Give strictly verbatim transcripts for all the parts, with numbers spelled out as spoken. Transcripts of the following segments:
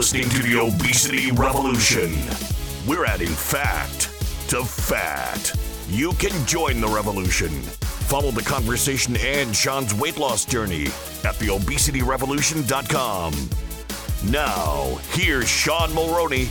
listening to the Obesity Revolution. We're adding fact to fat. You can join the revolution. Follow the conversation and Sean's weight loss journey at the obesity revolution dot com. Now, here's Sean Mulroney.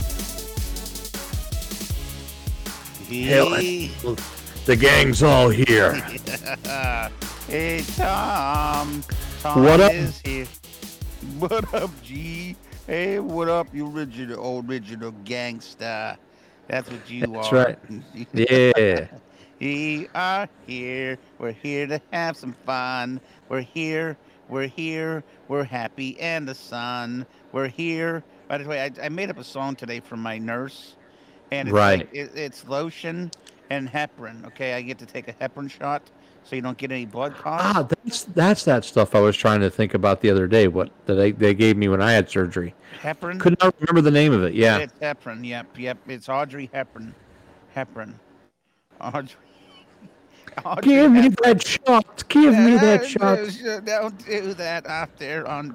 Hell, the gang's all here. Hey, Tom. Tom What up? is here. What up, G? Hey, what up, you original, original gangster? That's what you That's are. right. Yeah. We are here. We're here to have some fun. We're here. We're here. We're happy and the sun. We're here. By the way, I, I made up a song today for my nurse, and it's Right. like it, it's lotion and heparin. Okay, I get to take a heparin shot, so you don't get any blood clots. Ah, that's that's that stuff I was trying to think about the other day. What that they, they gave me when I had surgery. Heparin. Could not remember the name of it. Yeah. It's heparin. Yep, yep. It's Audrey Hepburn. Heparin. Audrey. Audrey Give me Hepburn. that shot. Give me that Uh, shot. uh, Don't do that out there on.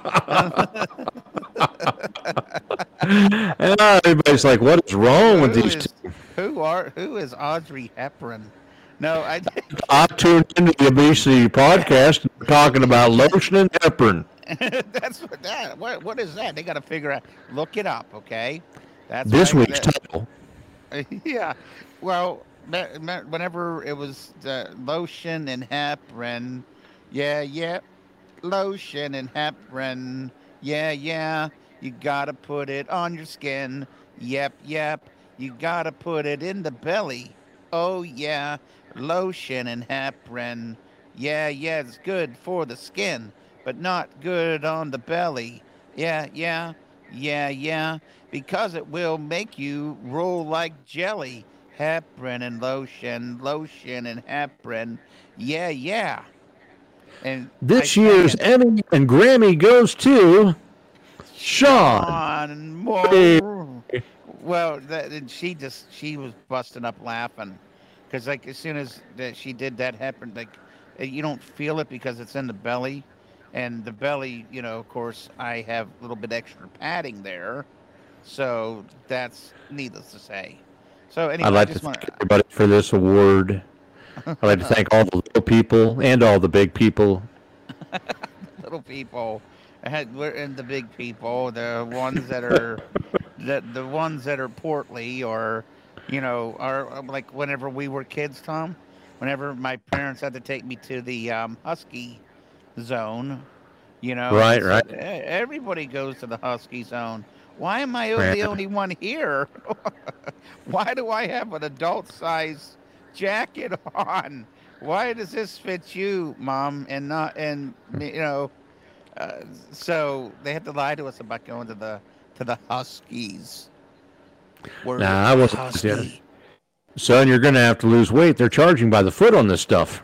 And everybody's like, "What is wrong with Who these?" is- two? Who are who is Audrey Hepburn? No, I. I tuned into the obesity podcast and they're talking about lotion and heparin. That's what that. What what is that? They got to figure out. Look it up, okay? That's This what I- week's that- title. Yeah. Well, me- me- whenever it was the lotion and heparin, yeah, yeah, lotion and heparin, yeah, yeah, you gotta put it on your skin, yep, yep, you gotta put it in the belly, oh yeah, lotion and heparin, yeah, yeah, it's good for the skin, but not good on the belly, yeah, yeah, yeah, yeah, because it will make you roll like jelly. Heparin and lotion, lotion and heparin. Yeah, yeah. And This I year's sang Emmy and Grammy goes to it. Sean. On more. Well, that, and she just she was busting up laughing, because like as soon as that she did that heparin, like uh, you don't feel it because it's in the belly, and the belly, you know, of course, I have a little bit extra padding there, so that's needless to say. So anyway, I'd like I to just want thank everybody for this award. I'd like to thank all the little people and all the big people. little people, and we're in the big people, the ones that are the the ones that are portly, or you know, are like whenever we were kids, Tom. Whenever my parents had to take me to the um, Husky zone, you know, and Right, they right. said, "Eh, everybody goes to the Husky zone. Why am I Right. the only one here? Why do I have an adult size jacket on? Why does this fit you, Mom, and not and me, you know?" Uh, so they had to lie to us about going to the to the Huskies. We're Nah, I wasn't. Husky. Son, you're going to have to lose weight. They're charging by the foot on this stuff.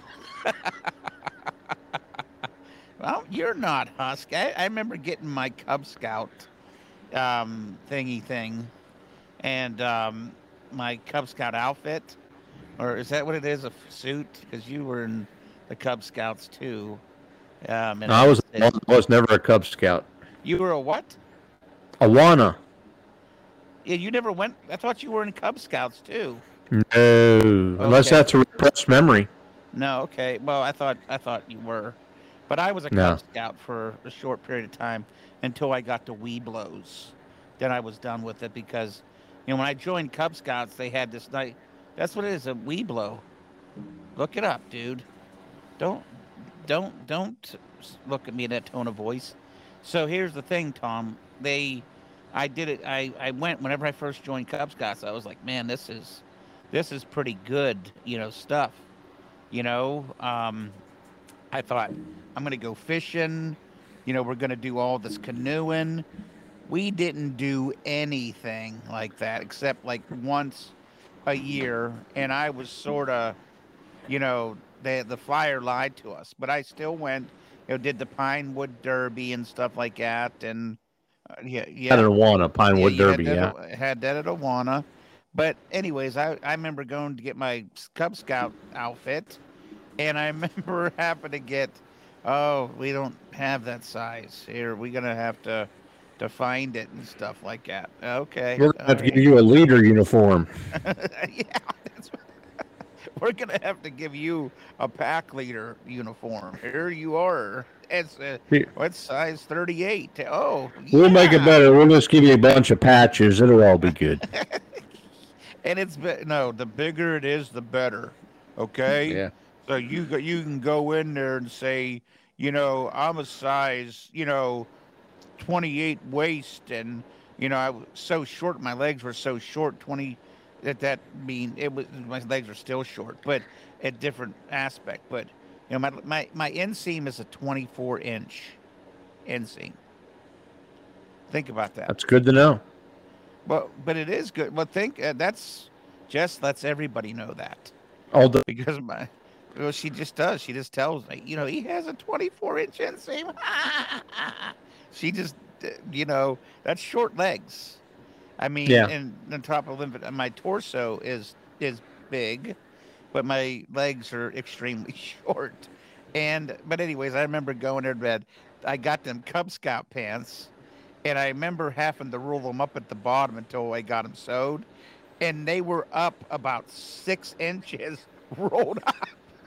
Well, you're not Husky. I, I remember getting my Cub Scout um, thingy thing, and um, my Cub Scout outfit, or is that what it is? A f- suit? Because you were in the Cub Scouts too. Um, and No, I was and I was never a Cub Scout. You were a what? Awana. Yeah, you never went. I thought you were in Cub Scouts too. No, unless Okay. that's a repressed memory. No, okay. Well, I thought I thought you were, but I was a No. Cub Scout for a short period of time until I got to Weeblos. Then I was done with it because, you know, when I joined Cub Scouts, they had this night. That's what it is, a Weeblo. Look it up, dude. Don't, don't, don't look at me in that tone of voice. So here's the thing, Tom. They, I did it. I, I went whenever I first joined Cub Scouts. I was like, man, this is, this is pretty good, you know, stuff. You know, um, I thought I'm gonna go fishing. You know, we're gonna do all this canoeing. We didn't do anything like that except like once a year, and I was sort of, you know, the the flyer lied to us, but I still went. You know, did the Pinewood Derby and stuff like that, and uh, yeah, Had yeah, an Awana, yeah, Pinewood you had Derby, that. yeah. at- Had that at Awana. But anyways, I, I remember going to get my Cub Scout outfit, and I remember having to get, oh, we don't have that size here. We're gonna have to to find it and stuff like that. Okay, We're gonna all have to give right. you a leader uniform. Yeah, that's what, we're gonna have to give you a pack leader uniform. Here you are. It's uh, Here, what size thirty-eight? Oh we'll make it yeah, better. We'll just give you a bunch of patches. It'll all be good. and it's bi- no. The bigger it is, the better. Okay, Yeah. so you go, you can go in there and say, you know, I'm a size, you know, twenty-eight waist, and you know I was so short, my legs were so short, twenty, that that mean it was, my legs are still short but a different aspect. But you know my my, my inseam is a twenty-four inch inseam. Think about that. That's good to know. Well, but it is good. Well, think uh, that's Jess lets everybody know that All the because my well, she just does. She just tells me, you know, he has a twenty-four inch inseam. She just, uh, you know, that's short legs. I mean, yeah. and on top of lymph, my torso is is big, but my legs are extremely short. And but anyways, I remember going there to bed. I got them Cub Scout pants, and I remember having to roll them up at the bottom until I got them sewed, and they were up about six inches rolled up.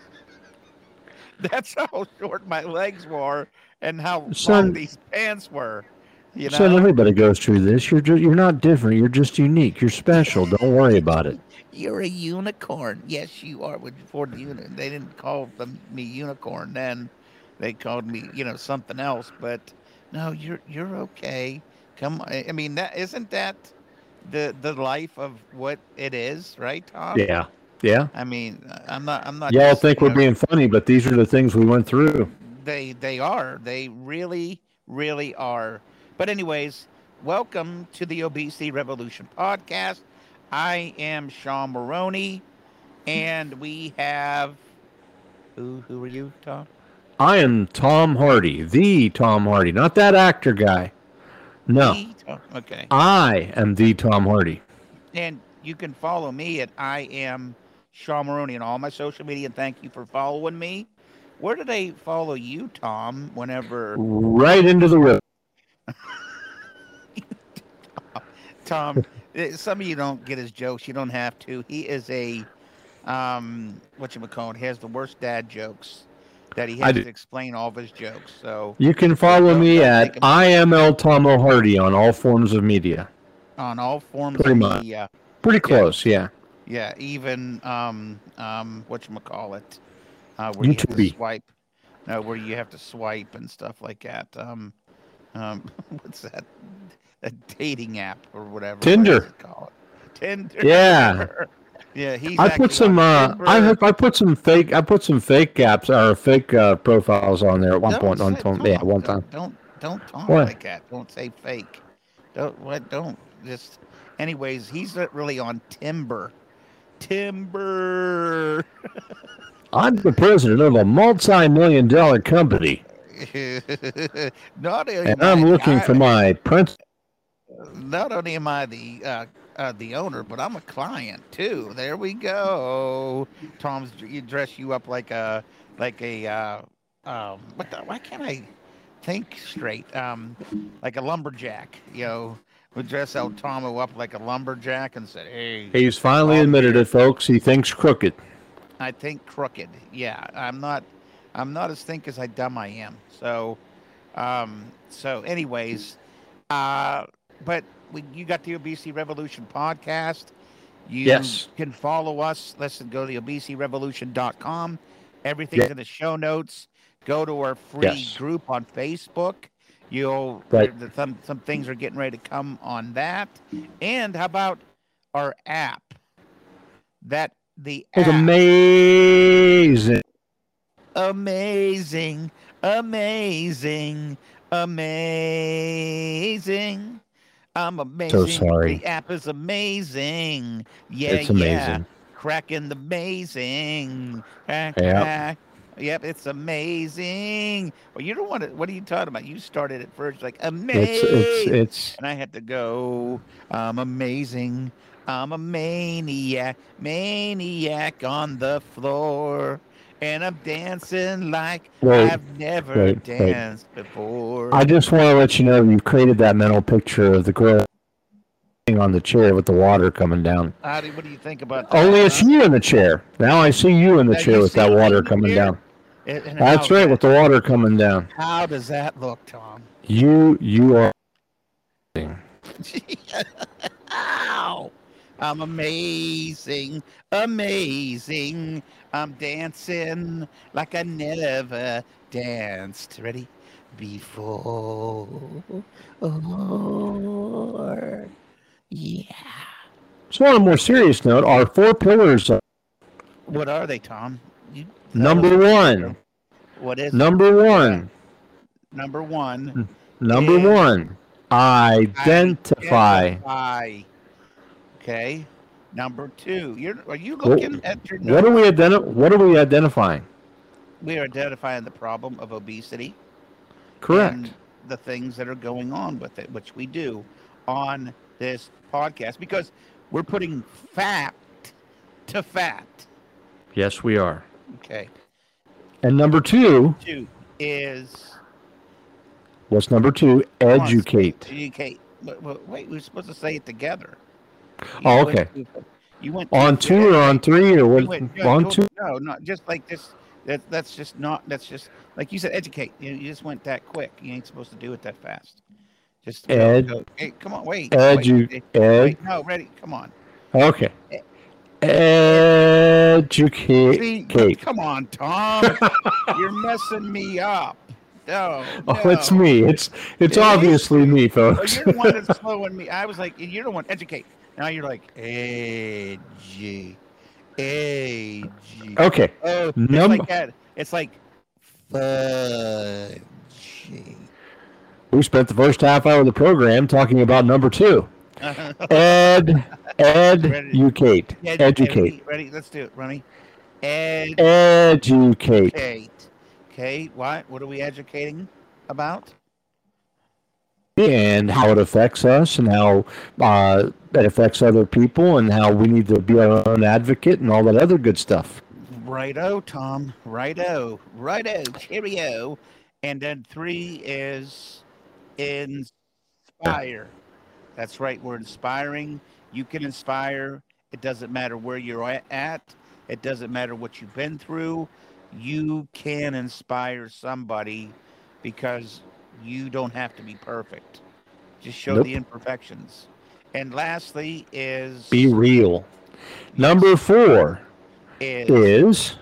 That's how short my legs were and how long Son, these pants were. You son, know. everybody goes through this. You're just, you're not different. You're just unique. You're special. Don't worry about it. You're a unicorn. Yes, you are. With Ford Uni, they didn't call them me unicorn then. They called me, you know, something else. But no, you're you're okay. Come on. I mean, that isn't that the the life of what it is, right, Tom? Yeah. Yeah. I mean, I'm not I'm not Y'all just think you we're know being funny, but these are the things we went through. they they are. They really really are. But anyways, welcome to the Obesity Revolution podcast. I am Sean Maroney, and we have who? Who are you, Tom? I am Tom Hardy, the Tom Hardy, not that actor guy. No, The Tom. Okay, I am the Tom Hardy. and you can follow me at I am Sean Maroney on all my social media. And thank you for following me. Where do they follow you, Tom? Whenever Right into the river. Tom, eh, some of you don't get his jokes. You don't have to. He is a um, what you call it? He has the worst dad jokes that he I has do. to explain all of his jokes. So You can so follow don't me don't at take him I am L Tomo Hardy on all forms of media. on all forms Pretty of much. media. Pretty Yeah, close, yeah. yeah. Even um um what you call it? Uh, where you have to YouTube. swipe. No, where you have to swipe and stuff like that. Um um what's that? A dating app or whatever. What is Tinder. it called? Tinder. Yeah. Yeah, he's I put actually on some uh I Tinder. have I put some fake I put some fake gaps or fake uh, profiles on there at one Don't point on say time. Yeah, Tom. one Don't time. don't don't talk What? like that. Don't say fake. Don't what? Don't just. Anyways, he's not really on Timber. Timber. I'm the president of a multi-million dollar company, Not only and am I'm I, looking for I my prince. not only am I the uh, uh, the owner, but I'm a client too. There we go. Tom's you dress you up like a like a uh, um. What the, why can't I think straight? Um, like a lumberjack. You know, would dress out Tomo up like a lumberjack and said, "Hey, He's finally Tom admitted here. it, folks. He thinks crooked. I think crooked. Yeah, I'm not. I'm not as think as I dumb I am. So, um. So, anyways, uh, but we, you got the Obesity Revolution podcast. You Yes. can follow us. Listen, go to the obesity revolution dot com. Everything's Yeah. in the show notes. Go to our free Yes. group on Facebook. You'll Right. there- some some things are getting ready to come on that. And how about our app? That the It was app amazing. amazing, amazing, amazing. I'm So amazing. sorry. The app is amazing. Yeah, It's yeah. amazing. Cracking the amazing. Crack, Yeah. crack. Yep, it's amazing. Well, you don't want to. What are you talking about? You started it first, like It's it's amazing, it's and I had to go. I'm amazing. I'm a maniac, maniac on the floor. and I'm dancing like Wait, I've never wait, wait. danced before. I just want to let you know you've created that mental picture of the girl sitting on the chair with the water coming down. How do, what do you think about Only that? it's Huh? you in the chair. Now I see you in the Now chair you with see that me water in the coming chair? down. And, and That's how's right, that? with the water coming down. How does that look, Tom? You, you are. Ow! I'm amazing, amazing. I'm dancing like I never danced. Ready? Before. Oh, yeah. So on a more serious note, our four pillars. Are What are they, Tom? You tell us. number one. What is it? Number Yeah. one. Number one Number is one. Identify. identify. Okay. Number two. You're are you What, looking at your what are we notes? identi- What are we identifying? We are identifying the problem of obesity Correct. and the things that are going on with it, which we do on this podcast because we're putting fact to fact. Yes, we are. Okay. And number two. Two is What's number two? come on, say it. Educate. Educate. Wait, wait, wait, we're supposed to say it together. You Oh, went okay. too, you went too On fa- two or on three or You what? went no, On no, two. no, not just like this. That that's just not. That's just like you said. Educate. You, you just went that quick. You ain't supposed to do it that fast. Just go. Ed. go. Hey, come on. Wait. Edu. Wait. Ed. Wait. No. Ready. Come on. Okay. E- Educate. See. Kate. Come on, Tom. You're messing me up. No. Oh, no. it's me. It's it's It is obviously you. me, Oh, folks. you're the one that's slowing me. I was like, you're the one. Educate. Now you're like, A G. A G. Okay. Oh, it's Number. like that. It's like fudgy. We spent the first half hour of the program talking about number two. Ed. Ready? Educate. Ed- Educate. Ready? Ready? Let's do it, Ronnie. Educate. Educate. Okay. What? What are we educating about? And how it affects us and how uh, it affects other people and how we need to be our own advocate and all that other good stuff. Righto, Tom. Righto. Righto. Cheerio. And then three is inspire. That's right. We're inspiring. You can inspire. It doesn't matter where you're at. It doesn't matter what you've been through. You can inspire somebody because you don't have to be perfect. Just show Nope. the imperfections. And lastly is Be real. yes, Number four is is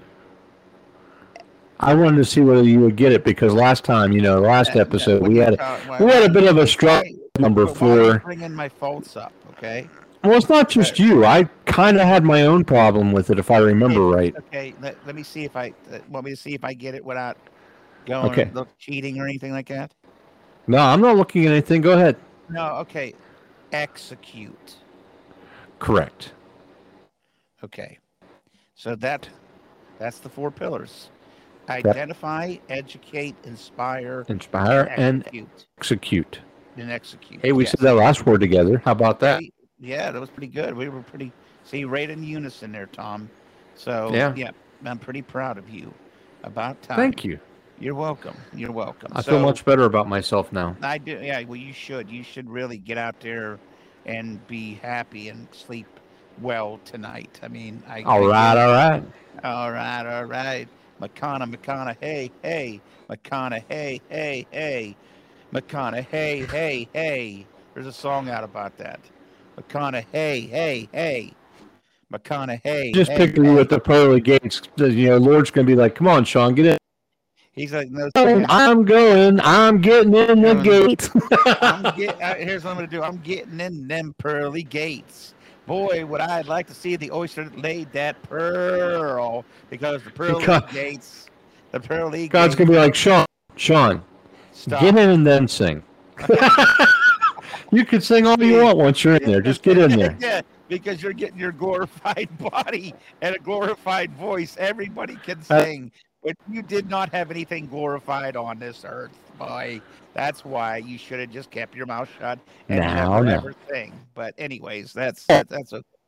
I wanted to see whether you would get it because last time, you know, last uh, episode what we you had talk- why- we had a why- bit of a struggle. why- Number why are you four. bringing my faults up, okay? Well, it's not just you. I kind of had my own problem with it, if I remember right. Okay, let, let me see if I uh, want me to see if I get it without going Okay. look, cheating or anything like that. No, I'm not looking at anything. Go ahead. No, okay. Execute. Correct. Okay. So that that's the four pillars. Identify, educate, inspire, Inspire and execute. execute. And execute. Hey, we Yes. said that last word together. How about that? Hey, yeah, that was pretty good. We were pretty see right in unison there, Tom. So Yeah. yeah, I'm pretty proud of you. About time. Thank you. You're welcome. You're welcome. I so, feel much better about myself now. I do. Yeah. Well, you should. You should really get out there and be happy and sleep well tonight. I mean, I. All I right, get- all right. All right. All right. McCona, McCona, hey, hey. McCona, hey, hey, hey. McCona, hey, hey, hey. There's a song out about that. McCona, hey, hey, hey. McCona, hey. Just hey, picture you hey. at the pearly gates. You know, Lord's gonna be like, "Come on, Sean, get in." He's like, no. I'm going. I'm getting in the gate. I'm get, uh, here's what I'm gonna do. I'm getting in them pearly gates. Boy, would I like to see the oyster that laid that pearl, because the pearly God- gates, the pearly God's gates. gonna be like, Sean, Sean, Stop. get in and then sing. You can sing all you want once you're in there. Just get in there. Yeah, because you're getting your glorified body and a glorified voice. Everybody can Uh, sing, but you did not have anything glorified on this earth, boy. That's why you should have just kept your mouth shut and No, never no. ever sing. But anyways, that's that, that's a.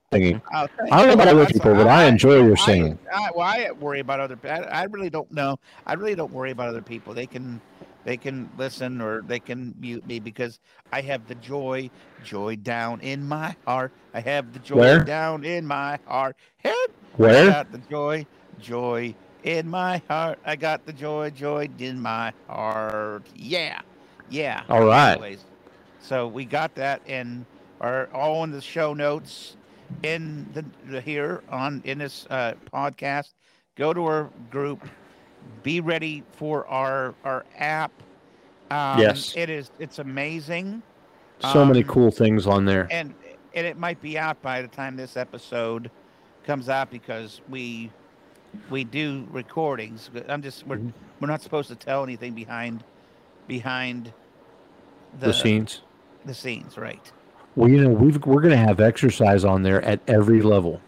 singing. Oh, I don't know about other people, but I enjoy you know, your singing. I, I, well, I worry about other. I, I really don't know. I really don't worry about other people. They can, they can listen or they can mute me because I have the joy, joy down in my heart. I have the joy Where? down in my heart. Head. I Where? got the joy, joy in my heart. I got the joy, joy in my heart. Yeah, yeah. All right. Anyways, so we got that and are all in the show notes in the, the here on in this uh, podcast. Go to our group. Be ready for our our app. Um, Yes. it is. It's amazing. So many Um, cool things on there. and and it might be out by the time this episode comes out because we we do recordings. I'm just we're Mhm. we're not supposed to tell anything behind behind the The scenes. the scenes, right? Well, you know, we've, we're going to have exercise on there at every level.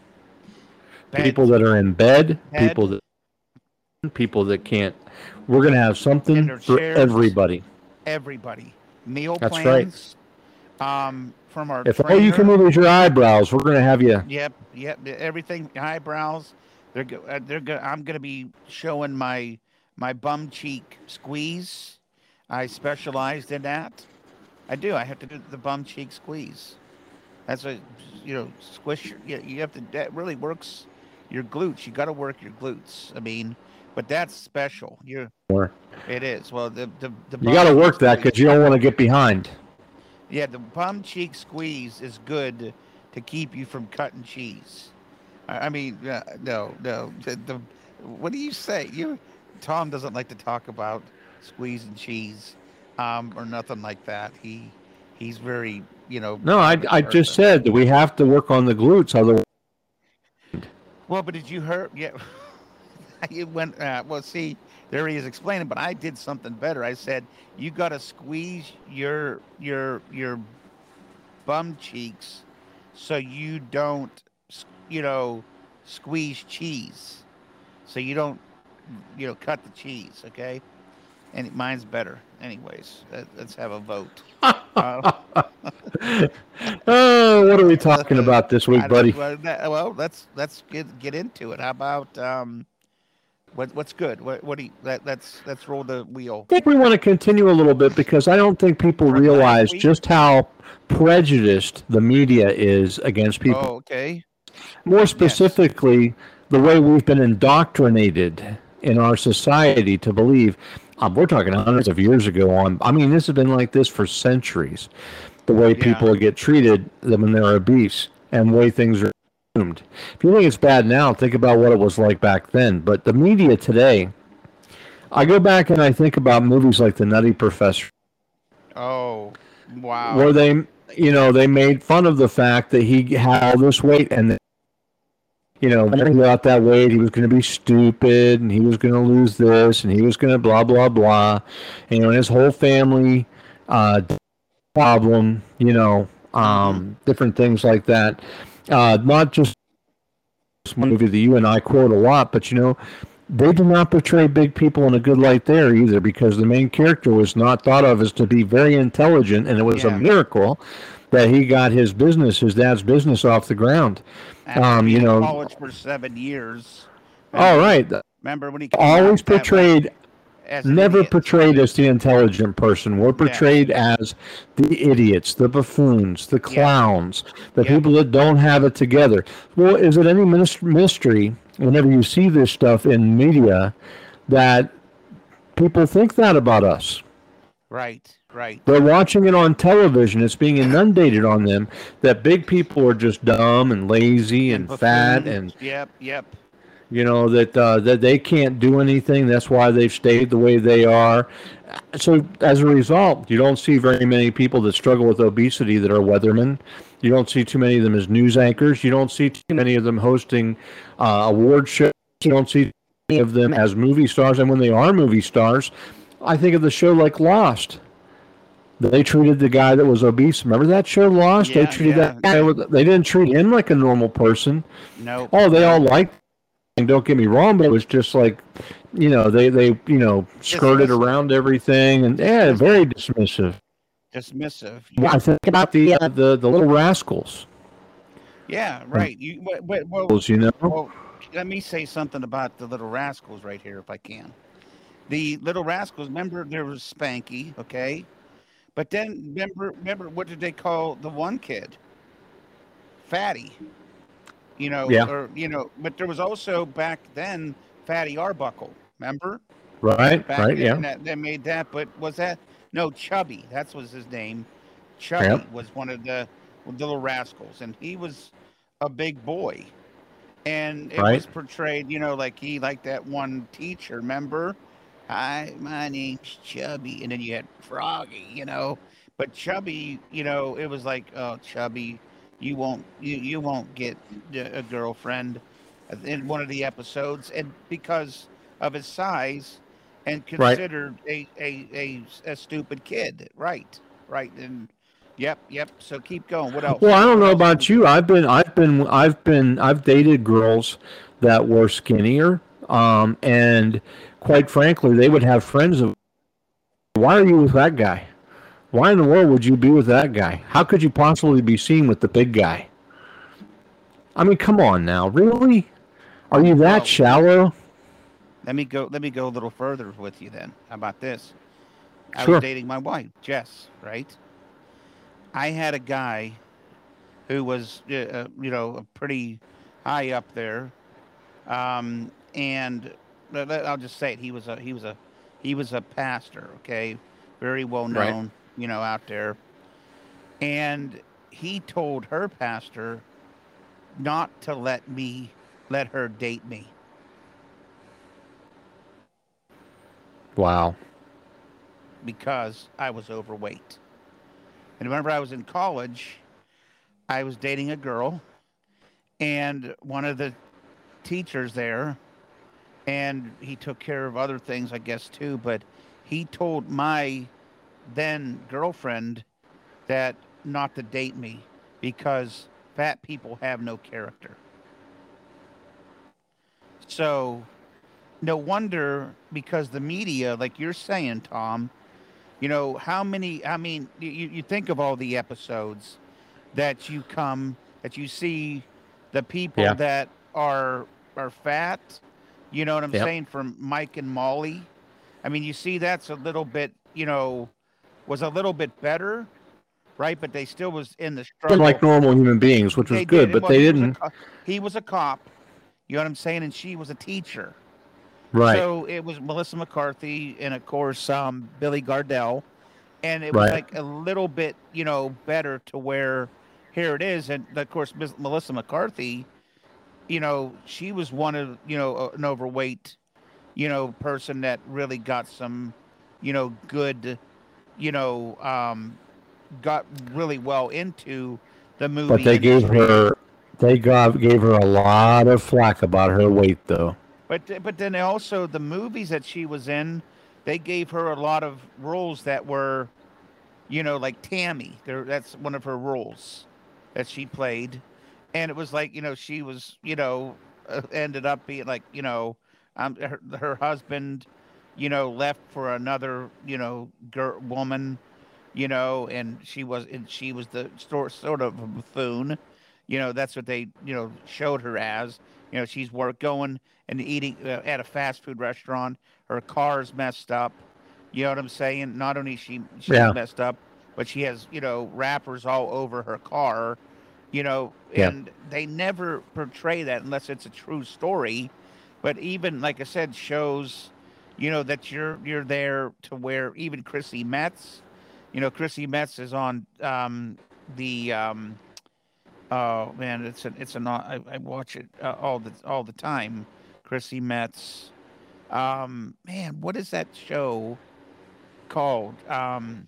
Bed- People that are in bed, Bed. people that people that can't. We're going to have In something their for chairs. everybody. everybody meal That's right. plans. Um, from our If all you can trainer. move is your eyebrows, we're going to have you. Yep, yep. Everything eyebrows. They're go- uh, they're go- I'm gonna be showing my my bum cheek squeeze. I specialized in that. I do. I have to do the bum cheek squeeze. That's a you know squish. Your, you, you have to. That really works your glutes. You got to work your glutes. I mean, but that's special. You're. It is. Well, the the, the You got to bum work cheek that squeeze- because you don't want to get behind. Yeah, the bum cheek squeeze is good to keep you from cutting cheese. I I mean, uh, no, no. The, the what do you say? You, Tom doesn't like to talk about squeezing cheese, um, or nothing like that. He, he's very, you know. No, I, private I just person. said that we have to work on the glutes. Otherwise, Well, but did you hear? Yeah, you went. Uh, well, see, there he is explaining. But I did something better. I said you got to squeeze your your your bum cheeks so you don't, s- you know, squeeze cheese. So you don't, you know, cut the cheese. Okay, and mine's better. Anyways, let, let's have a vote. Uh, oh, what are we talking about this I week, don't- buddy? Well, that- well, let's let's get get into it. How about um, what what's good? What what do you, let, let's let's roll the wheel. I think we want to continue a little bit because I don't think people From last realize week? just how prejudiced the media is against people. Oh, okay. More specifically, the way we've been indoctrinated in our society to believe, um, we're talking hundreds of years ago on, I mean, this has been like this for centuries, the way Yeah. people get treated when they're obese and the way things are assumed. If you think it's bad now, think about what it was like back then. But the media today, I go back and I think about movies like The Nutty Professor, Oh, wow. where they, you know, they made fun of the fact that he had all this weight and, you know, when he got that weight, he was going to be stupid and he was going to lose this and he was going to blah, blah, blah. And, you know, his whole family, uh, problem, you know, um, different things like that. Uh, not just this movie that you and I quote a lot, but, you know, they did not portray big people in a good light there either because the main character was not thought of as to be very intelligent, and it was Yeah. a miracle that he got his business, his dad's business, off the ground. After um, you being in know- college for seven years. All right. Remember when he came Always out that way portrayed, as an never idiot? portrayed as the intelligent person. We're portrayed as the idiots, the buffoons, the clowns, the Yeah. people that don't have it together. Well, is it any mis- mystery whenever you see this stuff in media that people think that about us? Right, right. They're watching it on television. It's being inundated on them that big people are just dumb and lazy and, fat buffoons. and Yep, yep. you know that uh, that they can't do anything. That's why they've stayed the way they are. So as a result, you don't see very many people that struggle with obesity that are weathermen. You don't see too many of them as news anchors. You don't see too many of them hosting uh, award shows. You don't see any of them as movie stars. And when they are movie stars, I think of the show like Lost. They treated the guy that was obese. Remember that show Lost? Yeah, they treated yeah. that guy. With, they didn't treat him like a normal person. No. Oh, they all liked him, don't get me wrong, but it was just like, you know, they, they you know, skirted Dismissive. around everything. And, yeah, very dismissive. Dismissive. I think about the, uh, the, the Little Rascals. Yeah, right. You, but, but, well, You know? well, let me say something about the Little Rascals right here, if I can. The Little Rascals. Remember, there was Spanky, okay, but then remember, remember what did they call the one kid? Fatty. You know, Yeah. or you know, but there was also back then Fatty Arbuckle. Remember? Right. Back Right. then, Yeah. and that they made that. But was that no Chubby? That was his name. Chubby Yep. was one of the Little Rascals, and he was a big boy. And it Right. was portrayed, you know, like he like that one teacher. Remember? Hi, my name's Chubby, and then you had Froggy, you know. But Chubby, you know, it was like, oh, Chubby, you won't, you you won't get a a girlfriend in one of the episodes, and because of his size, and Right. considered a a a, a stupid kid, right? Right, and yep, yep. So keep going. What Well, I else? don't What know else? about you. I've been, I've been, I've been, I've dated girls that were skinnier, um, and quite frankly, they would have friends of. Why are you with that guy? Why in the world would you be with that guy? How could you possibly be seen with the big guy? I mean, come on now, really? Are you that Well, shallow? let me go. Let me go a little further with you then. How about this? I was Sure. dating my wife, Jess. Right. I had a guy who was, uh, uh, you know, pretty high up there, um, and let- let- I'll just say it. He was a he was a he was a pastor. Okay, very well Right. known, you know, out there. And he told her pastor not to let me let her date me Wow. because I was overweight. And remember, I was in college. I was dating a girl, and one of the teachers there, and he took care of other things, I guess, too. But he told my then girlfriend that not to date me because fat people have no character. So, no wonder because the media, like you're saying, Tom, you know, how many, I mean, you, you think of all the episodes that you come, that you see the people Yeah. that are, are fat, you know what I'm Yep. saying, from Mike and Molly. I mean, you see that's a little bit, you know, was a little bit better, right? But they still was in the They're struggle. like normal human beings, which was They did. good, And but well, they he was a didn't. co- he was a cop, you know what I'm saying, and she was a teacher. Right. So it was Melissa McCarthy and of course um, Billy Gardell, and it was Right. like a little bit, you know, better to where here it is, and of course Miss Melissa McCarthy, you know, she was one of, you know, uh, an overweight, you know, person that really got some, you know, good, you know, um, got really well into the But movie they gave industry. her, they got, gave her a lot of flack about her weight, though. But th- but then also the movies that she was in, they gave her a lot of roles that were, you know, like Tammy. There, that's one of her roles that she played, and it was like, you know, she was, you know, uh, ended up being like, you know, um, her, her husband, you know, left for another, you know, girl, woman, you know, and she was and she was the sort sort of a buffoon, you know. That's what they, you know, showed her as. You know, she's work going and eating uh, at a fast food restaurant. Her car's messed up. You know what I'm saying? Not only she she's Yeah. messed up, but she has, you know, wrappers all over her car. You know, Yeah. and they never portray that unless it's a true story. But even like I said, shows, you know, that you're you're there to where even Chrissy Metz, you know, Chrissy Metz is on um, the um, oh man, it's an it's an I, I watch it uh, all the all the time. Chrissy Metz, um, man, what is that show called? Um,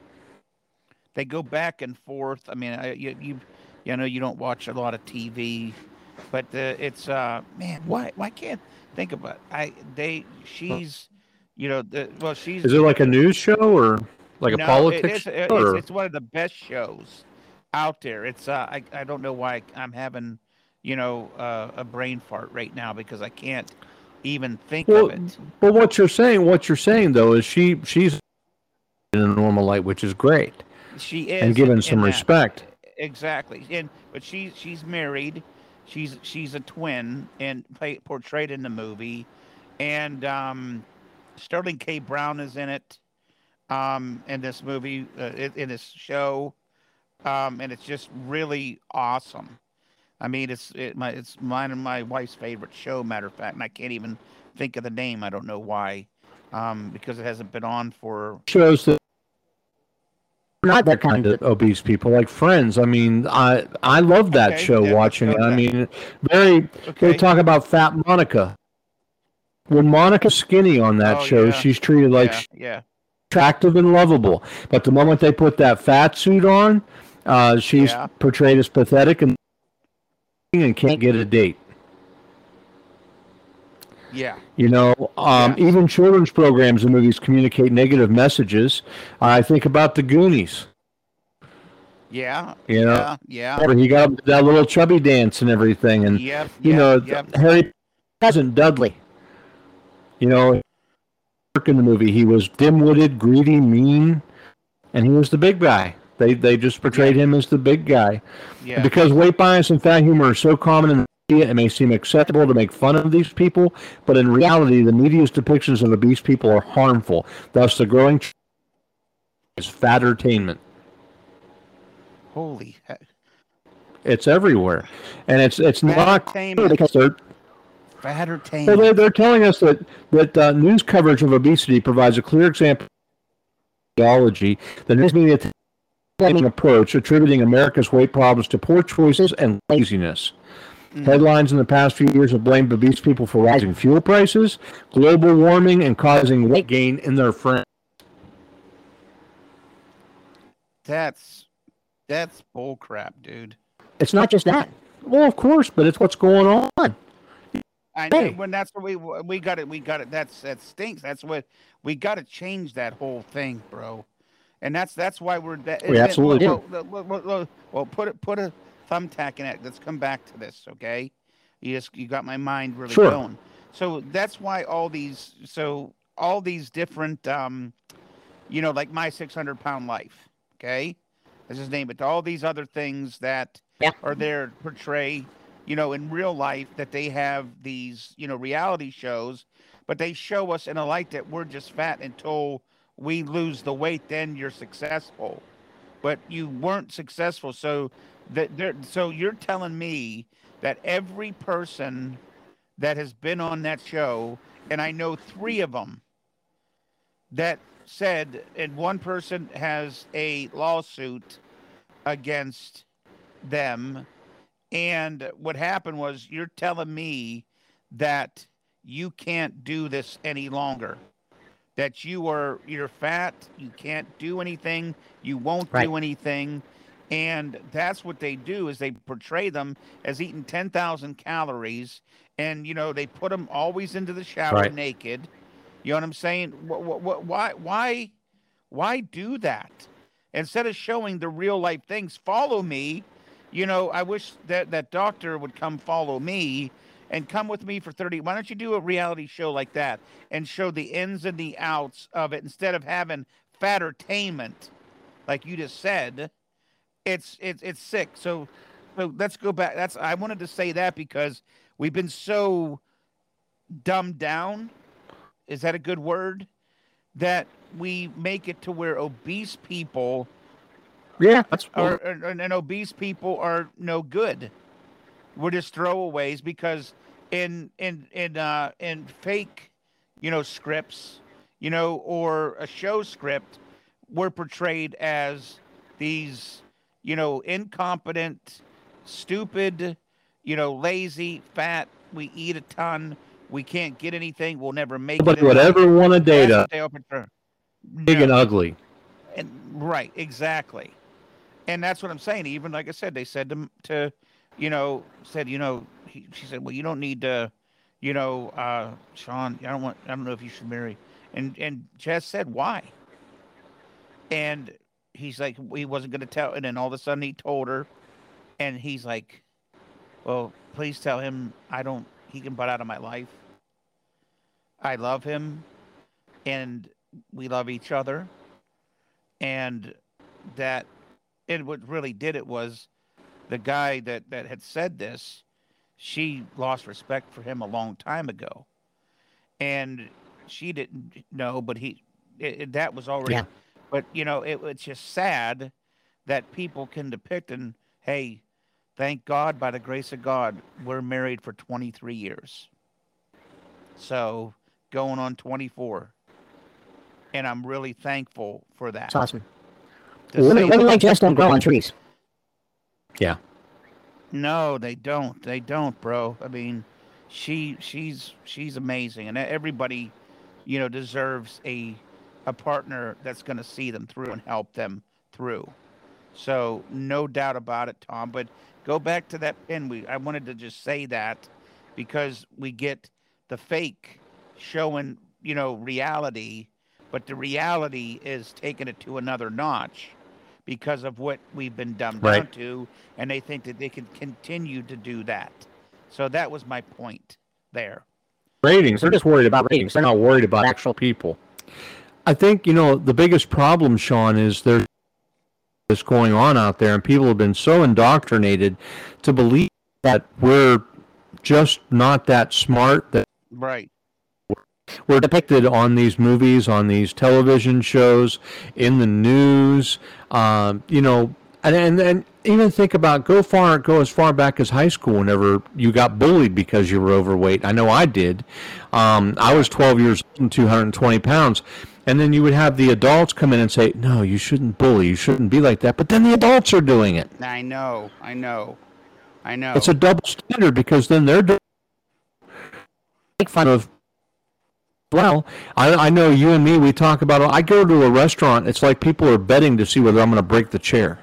they go back and forth. I mean, I, you you you know you don't watch a lot of T V, but uh, it's uh man, why why can't think about it? I they she's you know the well she's Is it like a news show or like a no, it politics is. show? uh, It's Or it's one of the best shows out there. It's uh, I I don't know why I'm having, you know, uh, a brain fart right now because I can't even think of well, it. but what you're saying, what you're saying though, is she she's in a normal light, which is great, She and is in given in some that. respect. exactly. And but she she's married. She's she's a twin and play, portrayed in the movie, and um, Sterling K. Brown is in it. Um, in this movie, uh, in, in this show, um, and it's just really awesome. I mean, it's it, my it's mine and my wife's favorite show. Matter of fact, and I can't even think of the name. I don't know why, um, because it hasn't been on for. Shows that not that kind of obese people, like Friends. I mean, I I love that Okay, show. yeah, let's Watching go it, to I that. mean, very. They Okay. talk about Fat Monica. When Monica's skinny on that Oh show, yeah, she's treated like yeah, she's yeah, attractive and lovable. But the moment they put that fat suit on, uh, she's yeah, portrayed as pathetic and and can't get a date. yeah. You know, um, Yes. even children's programs and movies communicate negative messages. I think about the Goonies. Yeah, You know, yeah, yeah. where he got that little chubby dance and everything, and Yep, you yep, know, yep. Harry Cousin Dudley. You know, in the movie, he was dim-witted, greedy, mean, and he was the big guy. They they just portrayed Yep, him as the big guy. And because yes. weight bias and fat humor are so common in the media, it may seem acceptable to make fun of these people, but in reality, the media's depictions of obese people are harmful. Thus, the growing trend is fatter-tainment. Holy heck. It's everywhere, and it's it's not clear because Fattertainment. they're well, they're, Fattertainment. they're telling us that that uh, news coverage of obesity provides a clear example of ideology. The news media blaming approach, attributing America's weight problems to poor choices and laziness. Mm, Headlines in the past few years have blamed obese people for rising fuel prices, global warming, and causing weight gain in their friends. that's that's bull crap, dude. It's not just that. Well, of course, but it's what's going on. I know Hey, when that's what we we got it. We got it. That's that stinks. That's what we got to change that whole thing, bro. And that's that's why we're that. we And then, well, absolutely do. well, well, well, well, well, put it put a thumbtack in it. Let's come back to this, okay? You just you got my mind really Sure. going. So that's why all these so all these different um you know like my six hundred pound life, okay? Let's just name it. All these other things that Yeah. are there to portray, you know, in real life that they have these, you know, reality shows, but they show us in a light that we're just fat until we lose the weight, then you're successful. But you weren't successful. So that there so you're telling me that every person that has been on that show, and I know three of them that said, and one person has a lawsuit against them. And what happened was, you're telling me that you can't do this any longer. That you are you're fat, you can't do anything, you won't Right. do anything. And that's what they do is they portray them as eating ten thousand calories, and you know they put them always into the shower Right. naked. You know what I'm saying? Wh- wh- wh- Why why why do that? Instead of showing the real life things, follow me. You know, I wish that that doctor would come follow me and come with me for thirty. Why don't you do a reality show like that and show the ins and the outs of it instead of having fattertainment, like you just said? It's it's it's sick. So so let's go back. That's I wanted to say that because we've been so dumbed down. Is that a good word? That we make it to where obese people Yeah, that's are, are and and obese people are no good. We're just throwaways because in in in uh in fake, you know, scripts, you know, or a show script, we're portrayed as these, you know, incompetent, stupid, you know, lazy, fat. We eat a ton. We can't get anything. We'll never make it nobody in would life. ever want to date That's a what they open for. big and No, ugly. and right, exactly. And that's what I'm saying. Even like I said, they said to to, you know, said you know, he, she said, well, you don't need to, you know, uh, Sean, I don't want, I don't know if you should marry. And and Jess said why, and he's like he wasn't going to tell, and then all of a sudden he told her, and he's like, well, please tell him I don't. He can butt out of my life. I love him, and we love each other, and that and what really did it was the guy that, that had said this, she lost respect for him a long time ago. And she didn't know, but he, it, it, that was already, Yeah. but you know, it, it's just sad that people can depict and, hey, thank God, by the grace of God, we're married for twenty-three years. So going on twenty-four. And I'm really thankful for that. It's awesome. To Women, say women that- like Jess don't grow on trees. Yeah. No, they don't. They don't, bro. I mean, she she's she's amazing, and everybody, you know, deserves a a partner that's going to see them through and help them through. So no doubt about it, Tom. But go back to that pin. We I wanted to just say that because we get the fake showing, you know, reality, but the reality is taking it to another notch because of what we've been dumbed down Right. to, and they think that they can continue to do that. So that was my point there. Ratings. They're just worried about ratings. They're not worried about actual people. I think, you know, the biggest problem, Sean, is there's this going on out there, and people have been so indoctrinated to believe that we're just not that smart, that Right. we're depicted on these movies, on these television shows, in the news, um, you know, and, and and even think about go far, go as far back as high school. Whenever you got bullied because you were overweight, I know I did. Um, I was twelve years old and two hundred twenty pounds, and then you would have the adults come in and say, "No, you shouldn't bully. You shouldn't be like that." But then the adults are doing it. I know. I know. I know. It's a double standard because then they're doing make fun of. Well, I, I know you and me, we talk about it. I go to a restaurant, it's like people are betting to see whether I'm going to break the chair.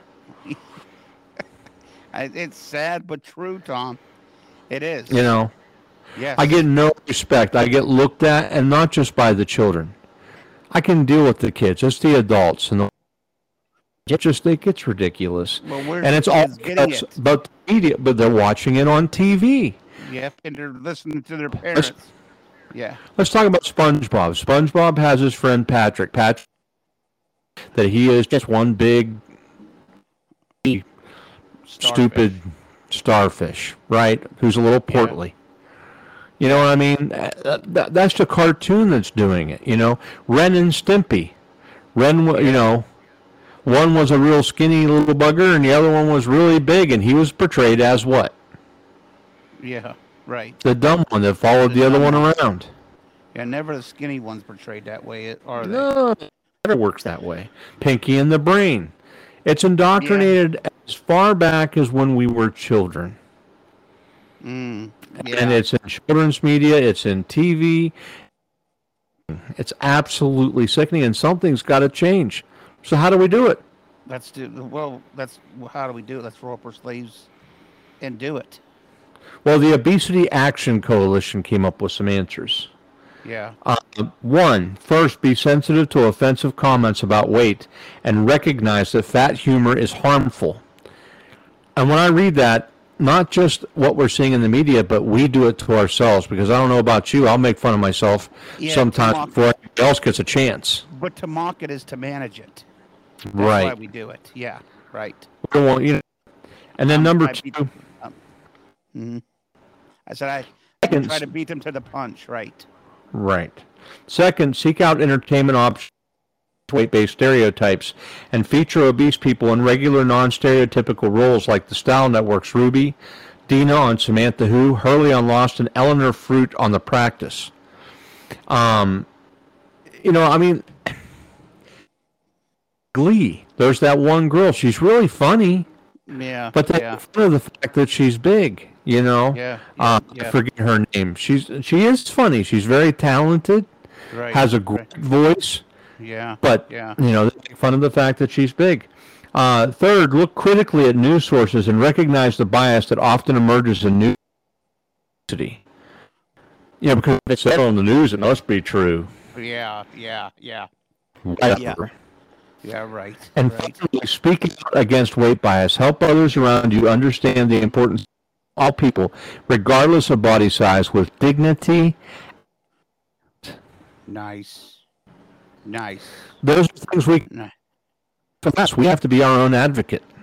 I, it's sad but true, Tom. It is. You know, Yes. I get no respect. I get looked at, and not just by the children. I can deal with the kids. It's the adults. And the, it just it gets ridiculous. Well, where's And the it's all kids getting because, it? but the media, but they're watching it on T V. Yep, and they're listening to their parents. Yeah. Let's talk about SpongeBob. SpongeBob has his friend Patrick. Patrick, that he is just one big Starfish. stupid starfish, right? Who's a little portly. You know what I mean? That, that, that's the cartoon that's doing it. You know, Ren and Stimpy. Ren, wa- you know, one was a real skinny little bugger, and the other one was really big, and he was portrayed as what? Yeah. Right. The dumb one that followed The the other dumb one one. around. Yeah. Never the skinny ones portrayed that way, are they? No, it never works that way. Pinky and the Brain. It's indoctrinated as far back as when we were children. Mm, yeah. And it's in children's media, it's in T V. It's absolutely sickening, and something's got to change. So how do we do it? Let's do. Well, that's how do we do it? Let's roll up our sleeves and do it. Well, the Obesity Action Coalition came up with some answers. Yeah. Uh, one, first, be sensitive to offensive comments about weight and recognize that fat humor is harmful. And when I read that, not just what we're seeing in the media, but we do it to ourselves, because I don't know about you, I'll make fun of myself Yeah, sometimes come on. before anybody else gets a chance. But to mock it is to manage it. That's Right. why we do it. Yeah. Right. We don't want- you know. And then Um, number I two, beat- um, mhm. I said I, I Second- try to beat them to the punch. Right. right. Second, seek out entertainment options, weight-based stereotypes, and feature obese people in regular non-stereotypical roles like the Style Network's Ruby, Dina on Samantha Who, Hurley on Lost, and Eleanor Fruit on The Practice. Um, you know, I mean, Glee. There's that one girl. She's really funny, Yeah. but they yeah. make fun of the fact that she's big. You know, Yeah. uh, yeah. I forget her name. She's she is funny. She's very talented. Right. Has a right. great voice. Yeah. But, Yeah. you know, they make fun of the fact that she's big. Uh, third, look critically at news sources and recognize the bias that often emerges in news. You know, because if it's said on the news, it must be true. Yeah. Yeah. Yeah. Whatever. Yeah. Right. And right. finally, speaking out against weight bias, help others around you understand the importance of all people, regardless of body size, with dignity. Nice. Nice. Those are things we Ni- confess. We have to be our own advocate.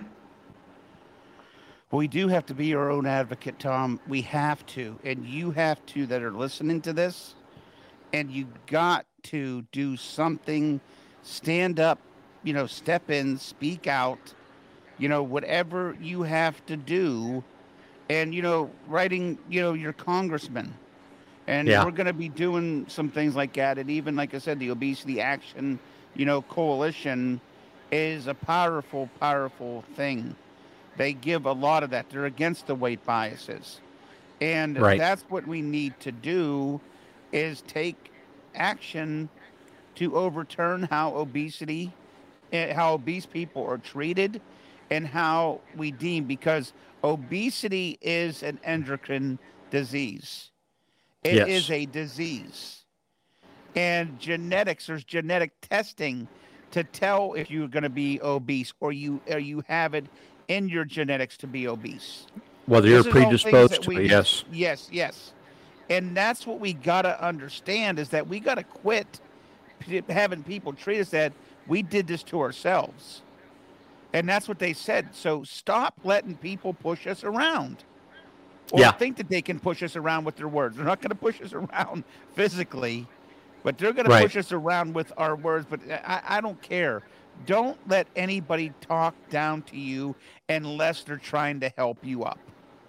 We do have to be our own advocate, Tom. We have to. And you have to that are listening to this. And you got to do something. Stand up, you know, step in, speak out, you know, whatever you have to do. And, you know, writing, you know, your congressman. And Yeah. we're going to be doing some things like that. And even, like I said, the Obesity Action, you know, Coalition is a powerful, powerful thing. They give a lot of that. They're against the weight biases. And Right. that's what we need to do is take action to overturn how obesity, eh, how obese people are treated and how we deem, because obesity is an endocrine disease. It Yes. is a disease. And genetics, there's genetic testing to tell if you're going to be obese or you or you have it in your genetics to be obese. Whether you're This is all things predisposed that to we- it, yes. Yes, yes. And that's what we got to understand is that we got to quit p- having people treat us that we did this to ourselves. And that's what they said. So stop letting people push us around. Or Yeah. think that they can push us around with their words. They're not going to push us around physically, but they're going to Right. push us around with our words. But I, I don't care. Don't let anybody talk down to you unless they're trying to help you up.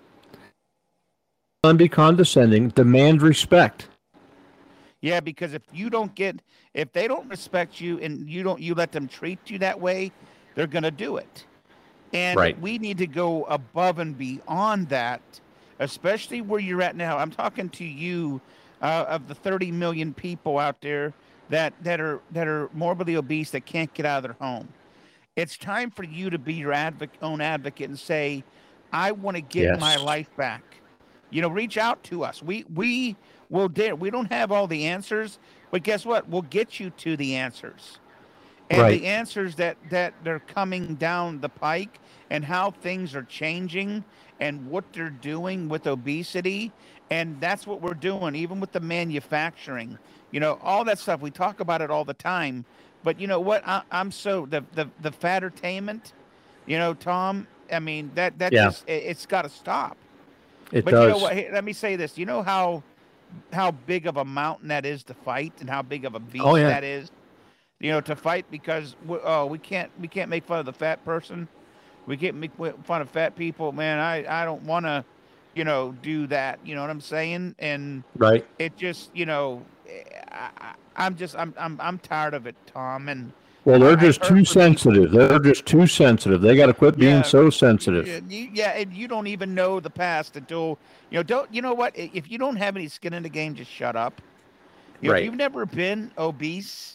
And be condescending. Demand respect. Yeah, because if you don't get, if they don't respect you and you don't, you let them treat you that way, they're going to do it. And Right. we need to go above and beyond that, especially where you're at now. I'm talking to you uh, of the thirty million people out there that, that are that are morbidly obese that can't get out of their home. It's time for you to be your advoc- own advocate and say, I want to get my Yes. life back. You know, reach out to us. We we will dare. We don't have all the answers, but guess what? We'll get you to the answers. And Right. the answers that that they're coming down the pike and how things are changing and what they're doing with obesity. And that's what we're doing, even with the manufacturing, you know, all that stuff. We talk about it all the time. But you know what? I, I'm so the, the, the fattertainment, you know, Tom, I mean, that, that Yeah. just, it, it's got to stop. It But does. you know what? Hey, let me say this. You know how how big of a mountain that is to fight and how big of a beast Oh, yeah. that is? You know, to fight because we, oh, we can't we can't make fun of the fat person. We can't make fun of fat people. Man, I I don't want to, you know, do that. You know what I'm saying? And Right. it just, you know, I, I, I'm just I'm I'm I'm tired of it, Tom. And Well, they're I- I just heard too from people- sensitive. They're just too sensitive. They got to quit being Yeah. so sensitive. Yeah, you, yeah, and you don't even know the past until you know. Don't you know what? I- If you don't have any skin in the game, just shut up. You know, Right. If you've never been obese,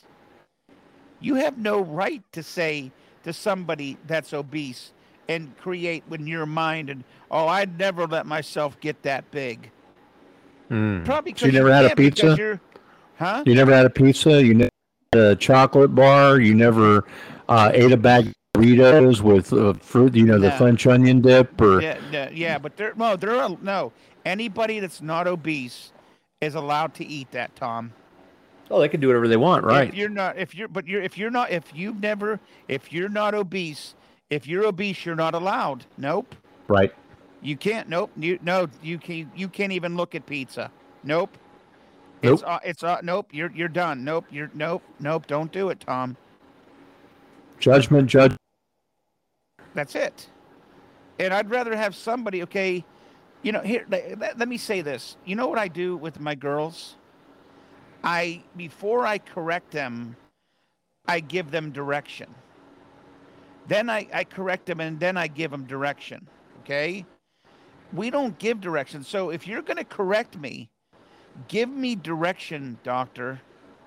you have no right to say to somebody that's obese and create in your mind and oh, I'd never let myself get that big. Mm. Probably So you because never had a can't because pizza? you're, huh? You never had a pizza? You never had a chocolate bar? You never uh, ate a bag of Doritos with uh, fruit, you know, the No. French onion dip? Or Yeah, no, yeah, but there, no, there are no anybody that's not obese is allowed to eat that, Tom. Oh, they can do whatever they want, right? If you're not, if you're, but you're, if you're not, if you've never, if you're not obese, if you're obese, you're not allowed. Nope, Right. you can't. Nope, you no, you can, you can't even look at pizza. Nope. Nope. It's, uh, it's, uh, nope. You're, you're done. Nope. You're, nope, nope. Don't do it, Tom. Judgment, judge. That's it. And I'd rather have somebody. Okay, you know, here. Let, let- let me say this. You know what I do with my girls? I before I correct them, I give them direction. Then I, I correct them and then I give them direction. Okay? We don't give direction. So if you're going to correct me, give me direction, doctor.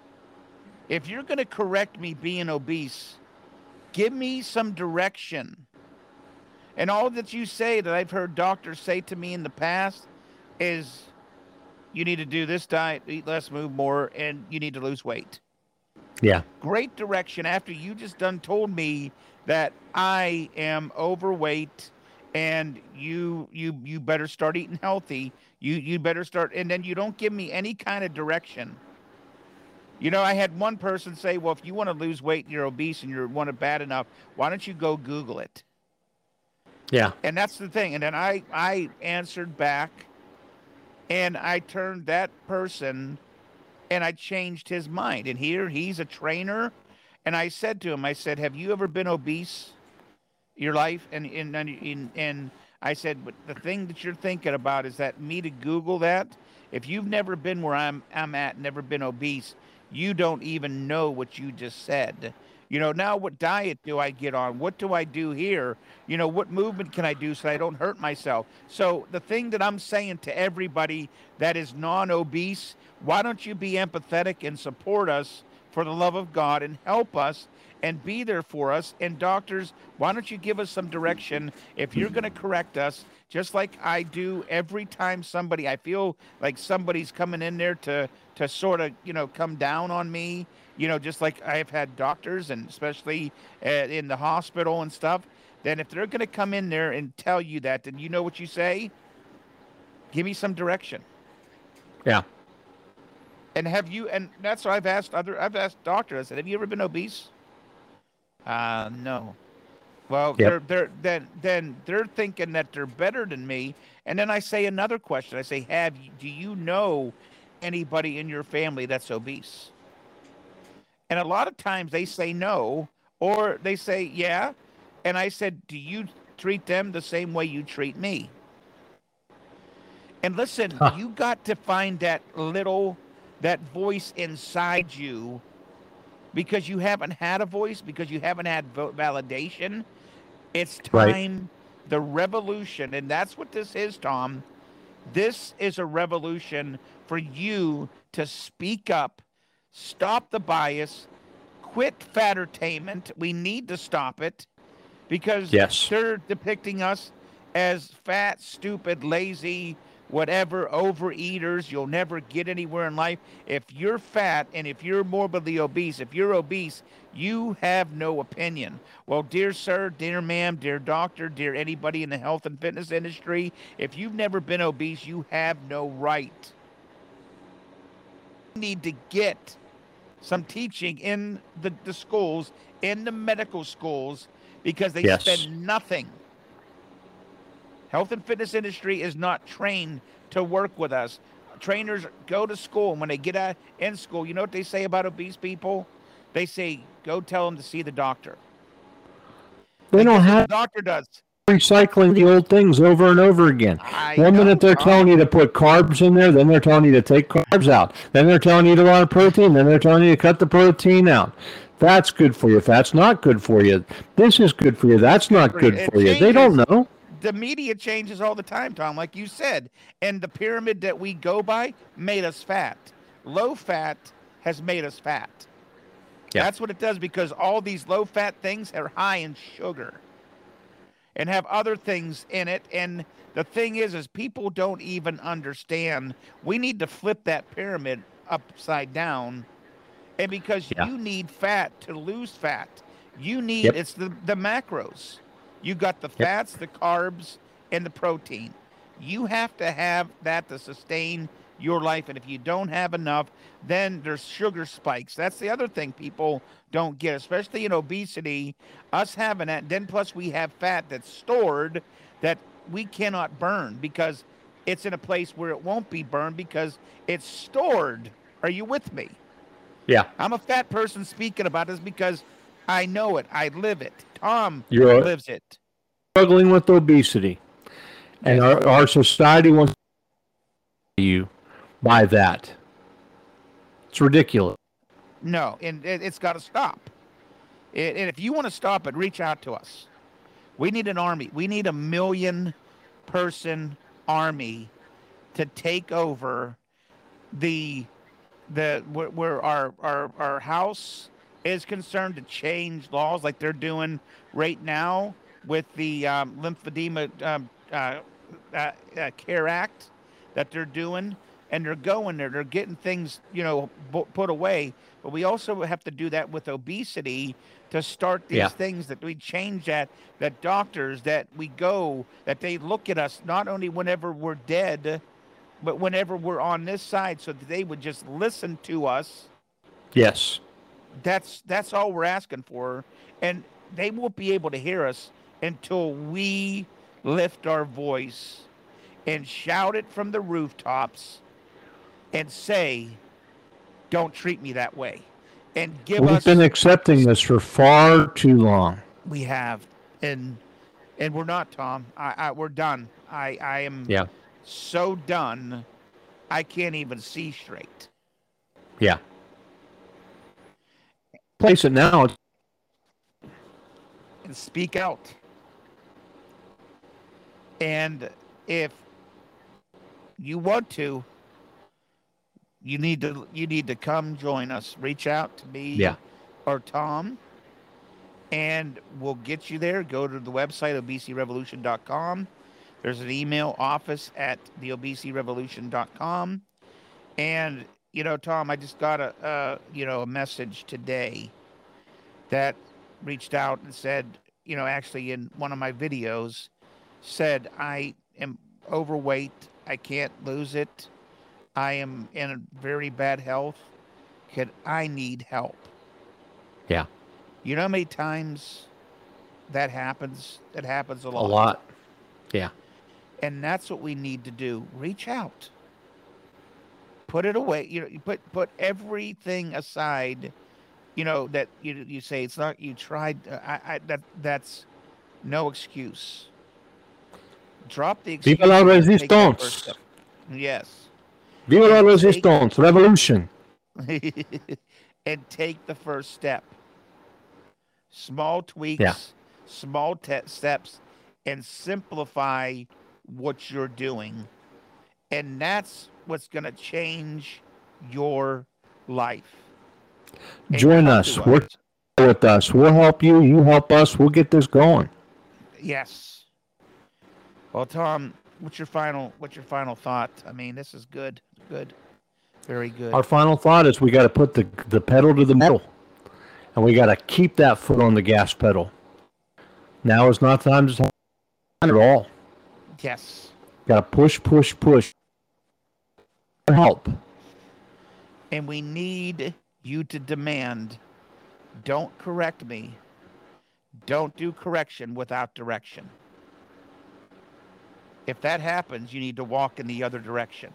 If you're going to correct me being obese, give me some direction. And all that you say that I've heard doctors say to me in the past is you need to do this diet, eat less, move more, and you need to lose weight. Yeah. Great direction after you just done told me that I am overweight and you you you better start eating healthy. You you better start and then you don't give me any kind of direction. You know, I had one person say, "Well, if you want to lose weight and you're obese and you want it bad enough, why don't you go Google it?" Yeah. And that's the thing. And then I, I answered back, and I turned that person, and I changed his mind. And here he's a trainer. And I said to him, I said, have you ever been obese your life? And, and, and, and I said, but the thing that you're thinking about is that me to Google that. If you've never been where I'm, I'm at, never been obese, you don't even know what you just said. You know, now what diet do I get on? What do I do here? You know, what movement can I do so I don't hurt myself? So the thing that I'm saying to everybody that is non-obese, why don't you be empathetic and support us for the love of God and help us and be there for us? And doctors, why don't you give us some direction if you're going to correct us, just like I do every time somebody, I feel like somebody's coming in there to, to sort of, you know, come down on me. You know, just like I've had doctors, and especially uh, in the hospital and stuff, then if they're going to come in there and tell you that, then you know what you say? Give me some direction. Yeah. And have you, and that's what I've asked other, I've asked doctors, I said, have you ever been obese? Uh, no. Well, Yep. they're, they're, then, then they're thinking that they're better than me. And then I say another question. I say, have you, do you know anybody in your family that's obese? And a lot of times they say no, or they say, yeah. And I said, do you treat them the same way you treat me? And listen, Huh. you got to find that little, that voice inside you, because you haven't had a voice, because you haven't had vo- validation. It's Right. time, the revolution. And that's what this is, Tom. This is a revolution for you to speak up. Stop the bias. Quit fattertainment. We need to stop it, because Yes. they're depicting us as fat, stupid, lazy, whatever, overeaters. You'll never get anywhere in life. If you're fat and if you're morbidly obese, if you're obese, you have no opinion. Well, dear sir, dear ma'am, dear doctor, dear anybody in the health and fitness industry, if you've never been obese, you have no right. You need to get some teaching in the, the schools, in the medical schools, because they Yes. spend nothing. Health and fitness industry is not trained to work with us. Trainers go to school, and when they get out in school, you know what they say about obese people? They say, go tell them to see the doctor. They And don't guess what have the doctor does? recycling the old things over and over again. I One know, minute they're Tom. telling you to put carbs in there, then they're telling you to take carbs out. Then they're telling you to eat a lot of protein, then they're telling you to cut the protein out. That's good for you. If that's not good for you, this is good for you. That's not good It for you. They don't changes. know. The media changes all the time, Tom, like you said. And the pyramid that we go by made us fat. Low fat has made us fat. Yeah. That's what it does, because all these low fat things are high in sugar and have other things in it. And the thing is, is people don't even understand. We need to flip that pyramid upside down. And because Yeah. you need fat to lose fat, you need, Yep. it's the, the macros. You got the Yep. fats, the carbs, and the protein. You have to have that to sustain your life. And if you don't have enough, then there's sugar spikes. That's the other thing people don't get, especially in obesity. Us having that, then plus we have fat that's stored that we cannot burn, because it's in a place where it won't be burned because it's stored. Are you with me? Yeah. I'm a fat person speaking about this because I know it. I live it. Tom You're lives it. struggling with obesity. And Yes. our, our society wants you by that. It's ridiculous. No, and it, it's got to stop. It, and if you want to stop it, reach out to us. We need an army. We need a million person army to take over the the where, where our, our our house is concerned, to change laws like they're doing right now with the um, lymphedema um, uh, uh, uh, care act that they're doing, and they're going there, they're getting things, you know, bu- put away. But we also have to do that with obesity, to start these Yeah. things, that we change that, that doctors, that we go, that they look at us not only whenever we're dead, but whenever we're on this side, so that they would just listen to us. Yes. That's that's all we're asking for. And they won't be able to hear us until we lift our voice and shout it from the rooftops and say, don't treat me that way. And give We've us... been accepting this for far too long. We have. And and we're not, Tom. I, I we're done. I, I am Yeah. so done, I can't even see straight. Yeah. Place it now. And speak out. And if you want to, you need to you need to come join us. Reach out to me Yeah. or Tom, and we'll get you there. Go to the website, obesity revolution dot com. There's an email office at the obesity revolution dot com. And, you know, Tom, I just got a, uh, you know, a message today that reached out and said, you know, actually in one of my videos said, I am overweight. I can't lose it. I am in a very bad health. Could I need help? Yeah. You know how many times that happens? That happens a A lot. lot. Yeah. And that's what we need to do. Reach out. Put it away. You know, you put put everything aside. You know that you you say it's not. You tried. Uh, I, I that that's no excuse. Drop the excuse. Vive la and take that first resistance. step. Yes. Vive la And take- resistance. Revolution. And take the first step. Small tweaks, Yeah. small te- steps, and simplify what you're doing. And that's what's going to change your life. And Join come us. to Work with us. We'll help you. You help us. We'll get this going. Yes. Well, Tom, what's your final what's your final thought? I mean, this is good. Good. Very good. Our final thought is we got to put the, the pedal to the metal. And we got to keep that foot on the gas pedal. Now is not time to time at all. Yes. Got to push, push, push. Help. And we need you to demand, don't correct me. Don't do correction without direction. If that happens, you need to walk in the other direction.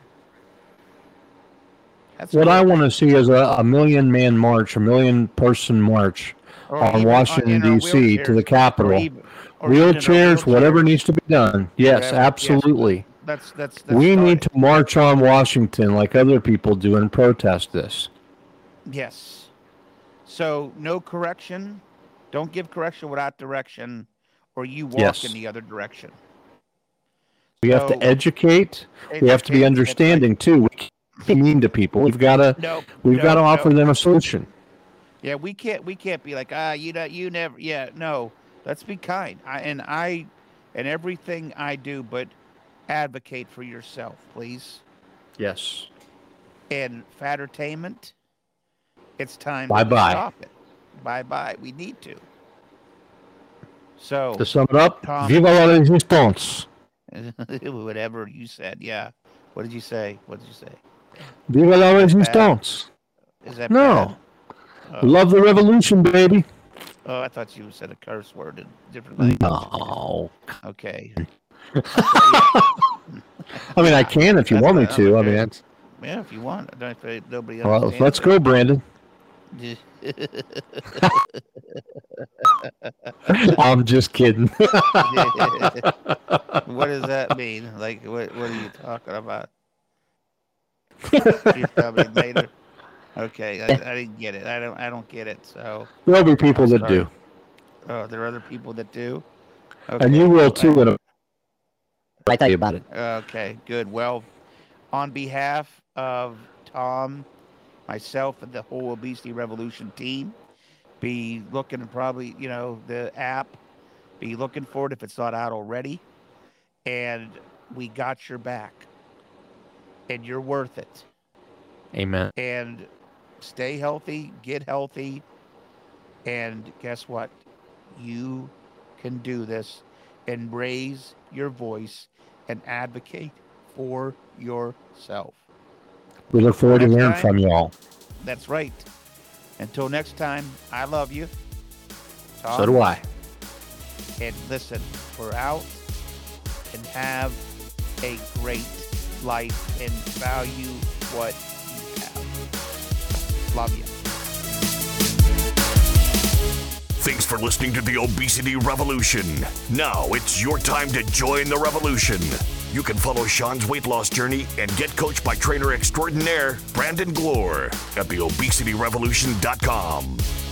That's What good. I want to see is a, a million man march, a million person march Or on even on- Washington, in our D C to the wheelchairs, or Capitol. even- or even in our Wheelchairs, whatever wheelchairs. needs to be done. Yes, Whatever. Yes, absolutely. That's that's that's We need started. to march on Washington like other people do and protest this. Yes. So no correction. Don't give correction without direction, or you walk Yes. in the other direction. We have So- to educate. We have to be Educate, that's right. understanding too. We can't be mean to people. We've got to. No, We've no, got to no. offer them a solution. Yeah, we can't. We can't be like, ah, you know, you never. Yeah, no. Let's be kind. I, and I, and everything I do, but advocate for yourself, please. Yes. And Fattertainment, it's time Bye-bye. to stop it. Bye bye. We need to. So To sum it up, Tom- viva la resistance. whatever you said, yeah. What did you say? What did you say? Viva la resistance. Is that No. bad? We love the revolution, baby. Oh, I thought you said a curse word in different language. No. Okay. I mean, I can if you That's want me fine. to. I Okay. mean, that's. Yeah, if you want. I don't if nobody Well, understands. let's go, Brandon. go. I'm just kidding. What does that mean? Like, what? What are you talking about? You tell me later. Okay, I, I didn't get it. I don't. I don't get it. So, There'll be people that do, oh, there are other people that do. and you will too. In a- I tell you about it. Okay, good. Well, on behalf of Tom, myself, and the whole Obesity Revolution team, be looking at probably, you know, the app, be looking for it if it's not out already. And we got your back. And you're worth it. Amen. And stay healthy, get healthy. And guess what? You can do this and raise your voice and advocate for yourself. We look forward to Next hearing time. from you all. That's right. Until next time, I love you. Tom, So do I. And listen, we're out. and have a great life and value what you have. Love you. Thanks for listening to the Obesity Revolution. Now it's your time to join the revolution. You can follow Sean's weight loss journey and get coached by trainer extraordinaire Brandon Glore at the obesity revolution dot com.